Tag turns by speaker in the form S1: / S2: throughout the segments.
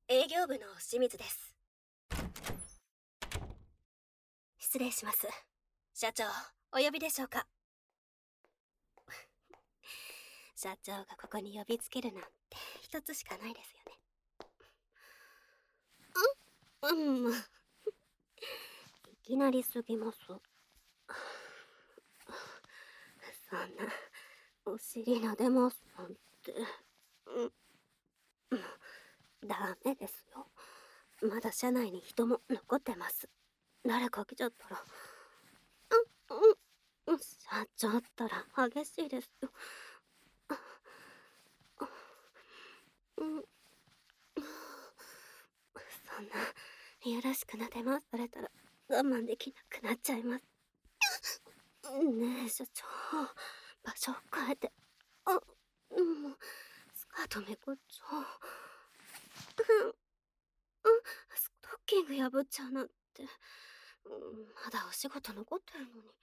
S1: 営業部の清水です。失礼します。社長、お呼びでしょうか？社長がここに呼びつけるなんて一つしかないですよね。いきなりすぎます。そんな、お尻撫でますなんて。ダメですよ。まだ車内に人も残ってます。誰か来ちゃったら。社長ったら激しいですよ。そんな、いやらしくなで回されたら我慢できなくなっちゃいます。ねえ、社長、場所を変えて。スカートめくっちゃう。ストッキング破っちゃうなんて。まだお仕事残ってるのに。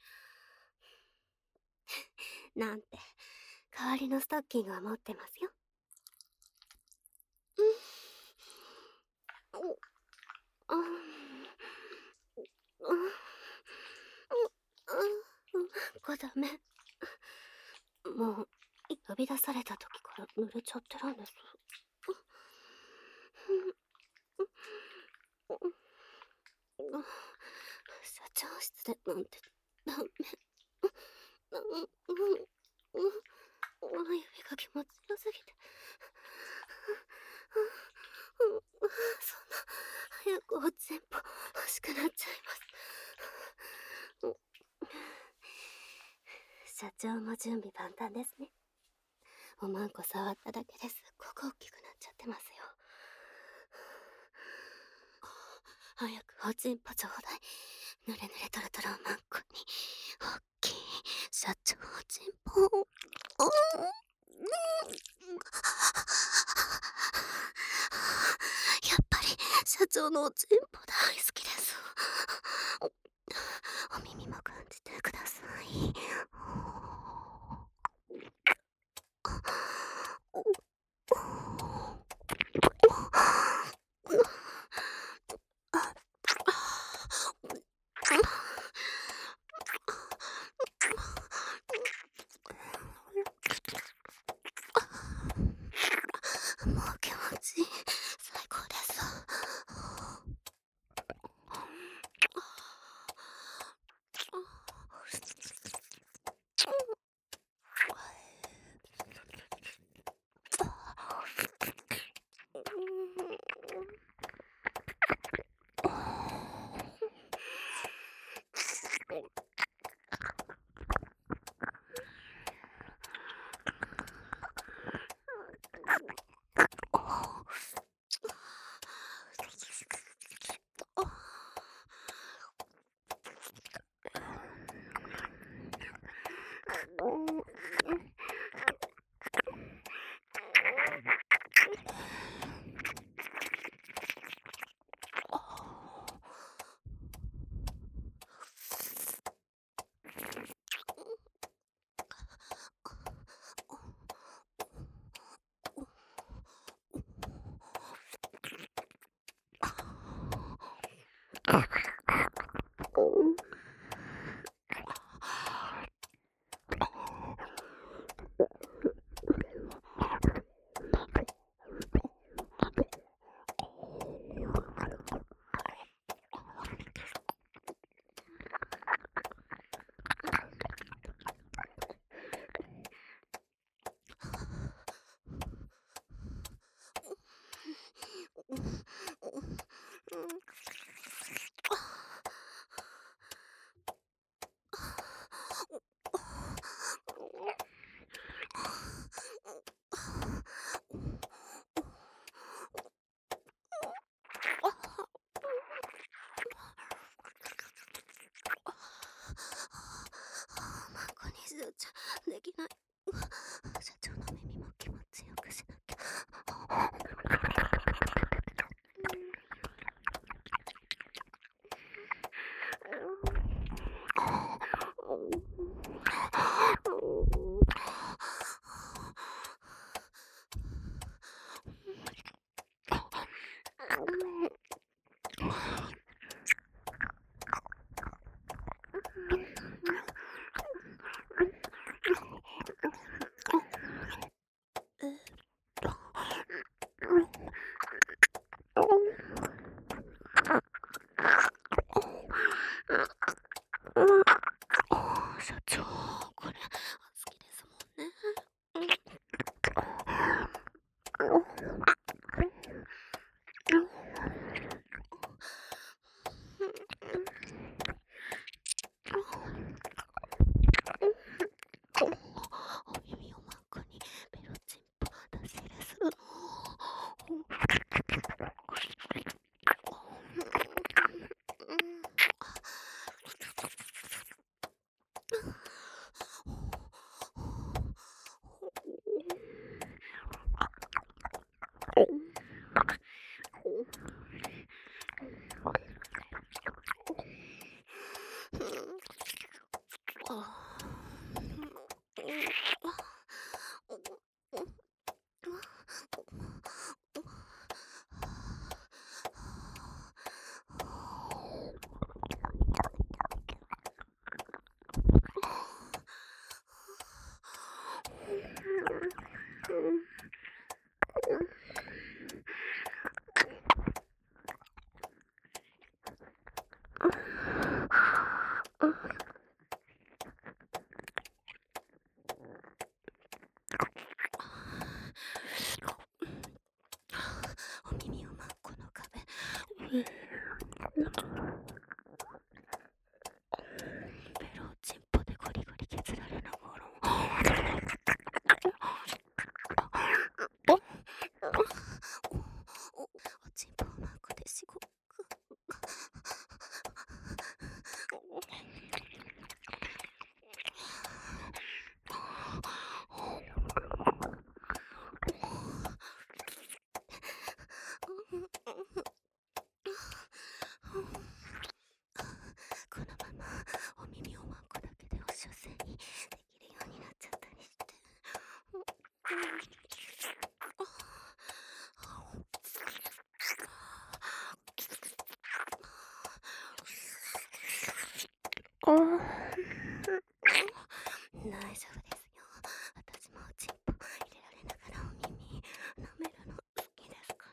S1: なんて、代わりのストッキングは持ってますよ。ダメ。もう、呼び出された時から濡れちゃってるんです。社長室でなんてダメ。指が気持ちよすぎて。そんな、早くおちんぽ欲しくなっちゃいます。社長も準備万端ですね。おまんこ触っただけですっごく大きくなっちゃってますよ。早くおちんぽちょうだい。ぬれぬれとろとろおまんこに大きい社長おちんぽ。やっぱり社長のおちんぽ大好きです。お耳も感じてください。もう気持ちいい。最高です。 ベロをチンポでゴリゴリ削られながらおチンポをマークでしごくこのままお耳をマンコだけで押し寄せにできるようになっちゃったりして。大丈夫ですよ。私もチンポ入れられながらお耳舐めるの好きですから。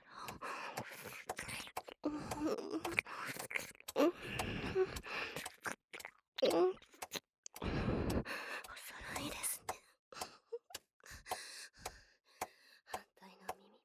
S1: おそろいですね。反対の耳も。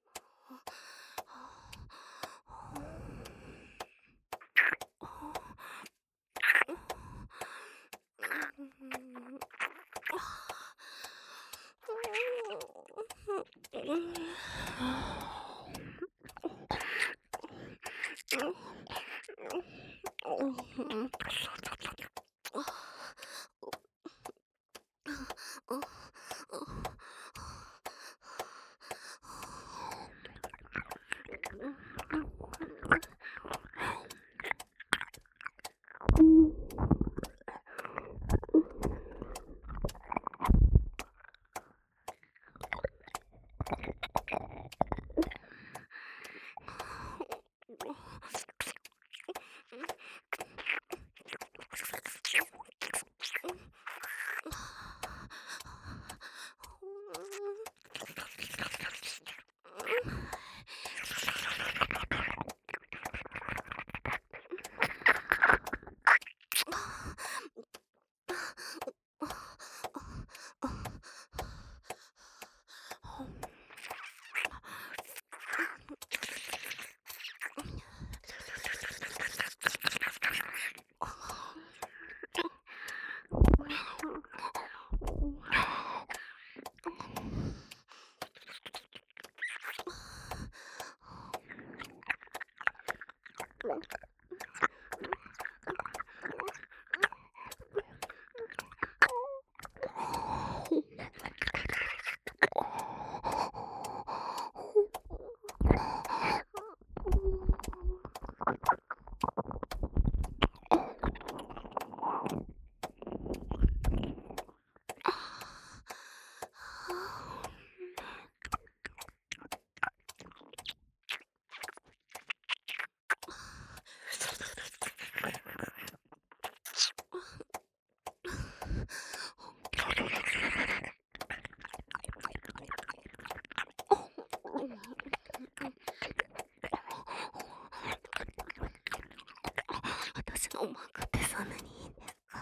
S1: 私のマークってそんなにいいんですか？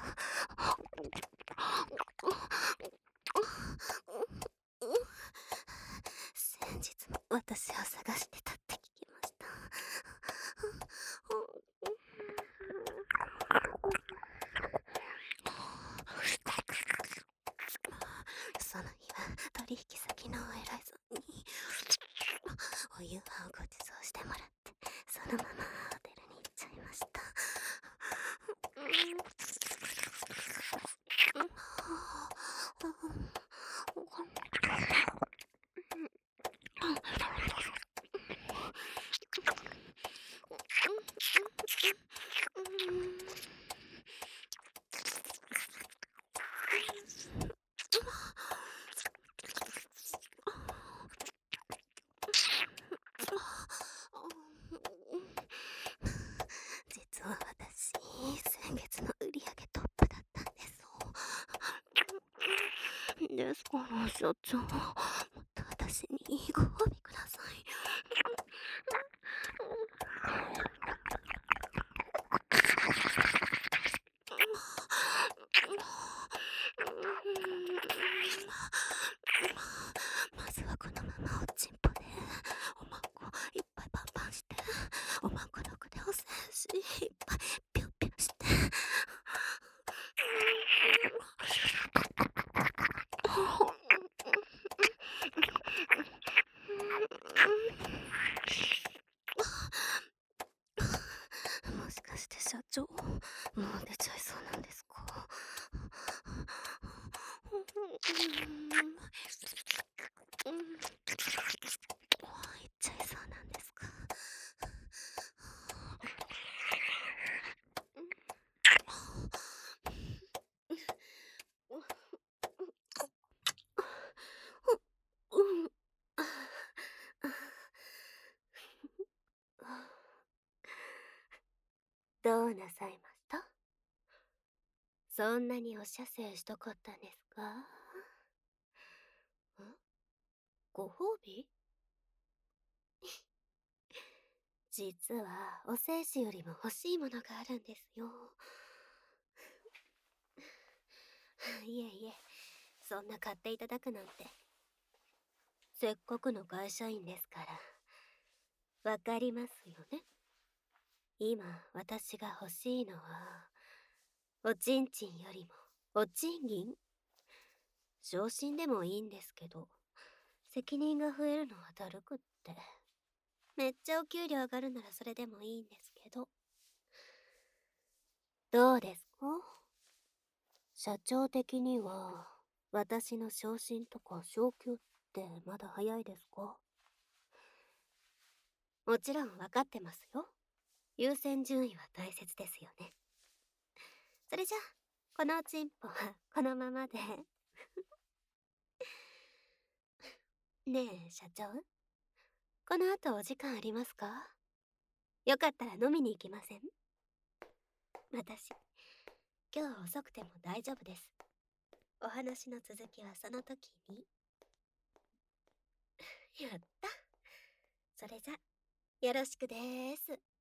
S1: 先日も私を探してたって聞きました。その日は取引先のお偉いさんにお夕飯をご馳走してもらって、そのままホテルに行っちゃいました。実は私、先月の売り上げトップだったんです。ですから社長、もっと私にご褒美ください。まずはこのままおちんぽでおまんこいっぱいパンパンして、おまんこ毒でおどうなさいました？そんなにお射精したかったんですか？ご褒美？実はお精子よりも欲しいものがあるんですよ。いえいえ、そんな買っていただくなんて。せっかくの会社員ですから。わかりますよね？今、私が欲しいのは、おちんちんよりも、お賃金？昇進でもいいんですけど、責任が増えるのはだるくって。めっちゃお給料上がるならそれでもいいんですけど。どうですか？社長的には、私の昇進とか昇給ってまだ早いですか？もちろん分かってますよ。優先順位は大切ですよね。それじゃあ、このおちんぽはこのままで。ねえ、社長。この後お時間ありますか？よかったら飲みに行きません？私、今日は遅くても大丈夫です。お話の続きはその時に。やった。それじゃ、よろしくでーす。